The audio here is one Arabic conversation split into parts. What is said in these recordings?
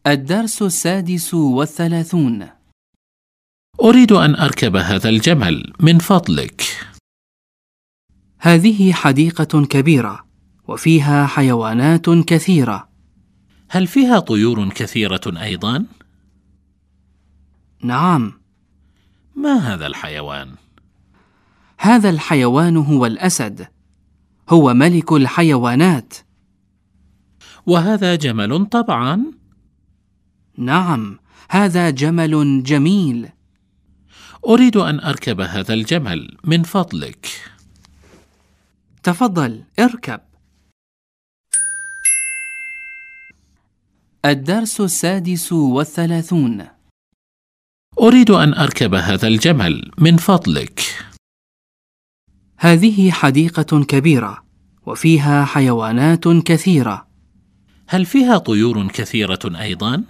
الدرس 36. أريد أن أركب هذا الجمل من فضلك. هذه حديقة كبيرة وفيها حيوانات كثيرة. هل فيها طيور كثيرة أيضا؟ نعم. ما هذا الحيوان؟ هذا الحيوان هو الأسد. هو ملك الحيوانات. وهذا جمل طبعا. نعم، هذا جمل جميل. أريد أن أركب هذا الجمل من فضلك. تفضل اركب. الدرس 36. أريد أن أركب هذا الجمل من فضلك. هذه حديقة كبيرة وفيها حيوانات كثيرة. هل فيها طيور كثيرة أيضا؟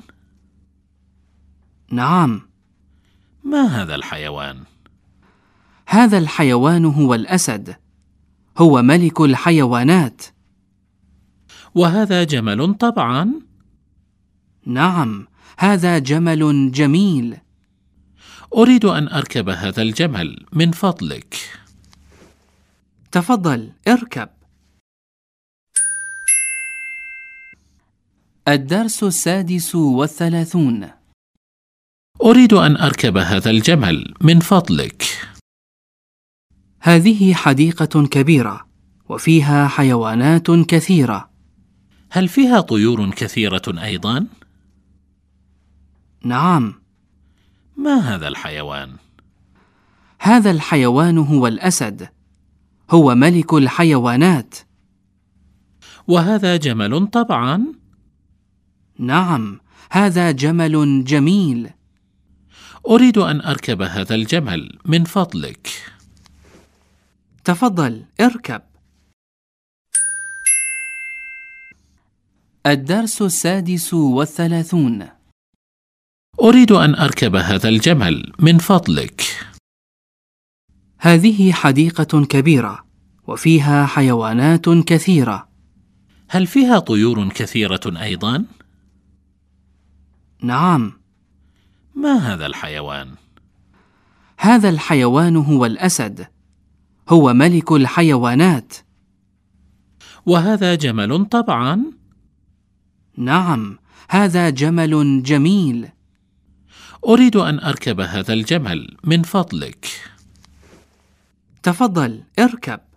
نعم. ما هذا الحيوان؟ هذا الحيوان هو الأسد. هو ملك الحيوانات. وهذا جمل طبعا. نعم، هذا جمل جميل. أريد أن أركب هذا الجمل من فضلك. تفضل اركب. الدرس 36. أريد أن أركب هذا الجمل من فضلك. هذه حديقة كبيرة وفيها حيوانات كثيرة. هل فيها طيور كثيرة أيضا؟ نعم. ما هذا الحيوان؟ هذا الحيوان هو الأسد. هو ملك الحيوانات. وهذا جمل طبعا. نعم، هذا جمل جميل. أريد أن أركب هذا الجمل من فضلك. تفضل اركب. الدرس 36. أريد أن أركب هذا الجمل من فضلك. هذه حديقة كبيرة وفيها حيوانات كثيرة. هل فيها طيور كثيرة أيضا؟ نعم. ما هذا الحيوان؟ هذا الحيوان هو الأسد. هو ملك الحيوانات. وهذا جمل طبعا. نعم، هذا جمل جميل. أريد أن أركب هذا الجمل من فضلك. تفضل اركب.